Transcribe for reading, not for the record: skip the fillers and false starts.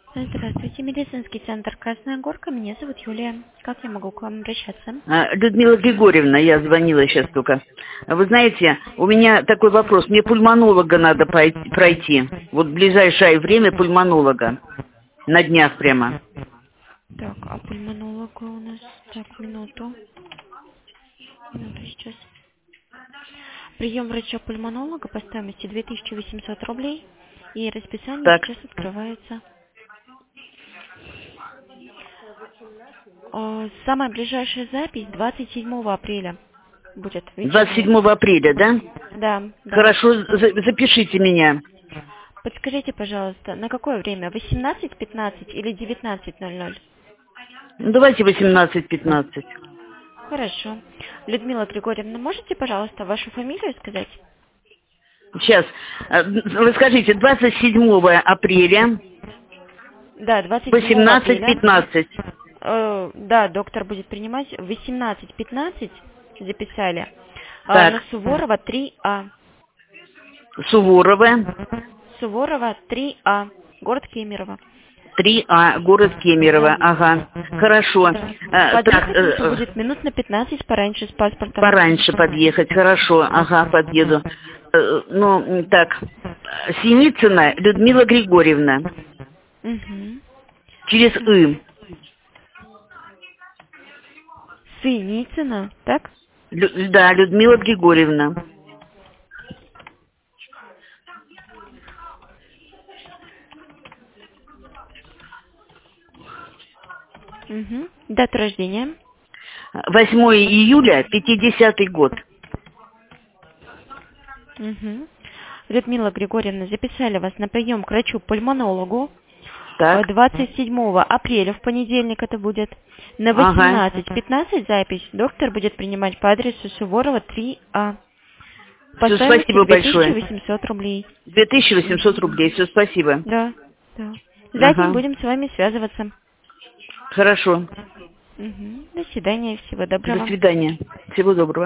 Здравствуйте, медицинский центр «Красная Горка». Меня зовут Юлия. Как я могу к вам обращаться? Людмила Григорьевна, я звонила сейчас только. Вы знаете, у меня такой вопрос. Мне пульмонолога надо пройти. Вот в ближайшее время пульмонолога. На днях прямо. Так, а пульмонолога у нас... Так, минуту сейчас. Прием врача-пульмонолога по стоимости 2800 рублей. И расписание Так, сейчас открывается. Самая ближайшая запись 27 апреля будет вечерняя. 27 апреля, да? Да, да. Хорошо, запишите меня. Подскажите, пожалуйста, на какое время? 18:15 или 19:00? Ну, давайте 18:15. Хорошо. Людмила Григорьевна, можете, пожалуйста, вашу фамилию сказать? Сейчас. Вы скажите, 27 апреля, Да, 27 апреля. 18:15. Да, доктор будет принимать. 18:15 записали. На Так, Суворова 3А. Суворова. Суворова 3А. Город Кемерово. 3А, город Кемерово, Да. ага, хорошо. Да. Подъехать нужно будет минут на 15 пораньше с паспортом. Пораньше подъехать, хорошо, ага, подъеду. Ну, так, Синицына Людмила Григорьевна, Угу. через «ы». Синицына, так? Да, Людмила Григорьевна. Угу. Дата рождения. 8 июля, 50-й год. Угу. Людмила Григорьевна, записали вас на прием к врачу-пульмонологу. Так, 27 апреля, в понедельник это будет. На ага. 18:15 запись. Доктор будет принимать по адресу Суворова 3А. По Все, стоимости спасибо большое. 2800 рублей. 2800 рублей, все, спасибо. Да, да. За день Ага, будем с вами связываться. хорошо. Угу. До свидания, всего До доброго. свидания. Всего доброго.